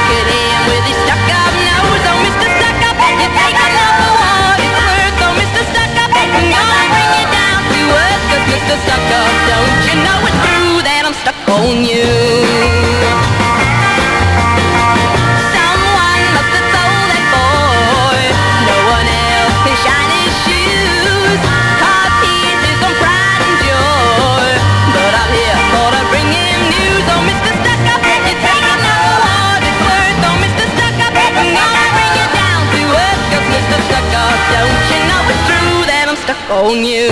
at him with his stuck-up nose. Oh, Mr. Stuck-up, you take enough for what it's worth. Oh, Mr. Stuck-up, I'm gonna bring you down to earth. 'Cause Mr. Stuck-up, don't you know it's true that I'm stuck on you? Someone must have told that boy no one else can shine his shoes, 'cause he's his own pride and joy. But I'm here for to bring him news. Oh, Mr. Stuck-up, you take enough for what it's worth. Oh, Mr. Stuck-up, I'm gonna bring you down to earth. 'Cause Mr. Stuck-up, don't you know it's true that I'm stuck on you?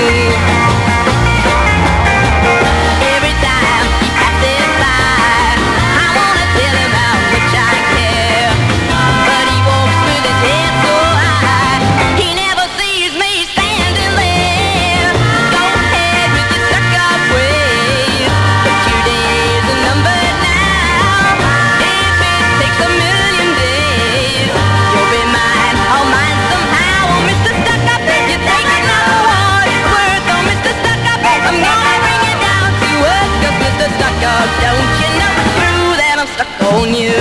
Every time he passes by, I wanna tell him how much I care. But he walks with his head so high, he never sees me standing there. Go ahead with your stuck-up ways, but your days are numbered now. If it takes a million days, you'll be mine, I'll mine somehow. Oh, Mr. Stuck-up, you're taking out what it's worth. Oh, Mr. Stuck-up, I'm gonna bring you down to earth. 'Cause Mr. Stuck-up, don't you know it's true that I'm stuck on you?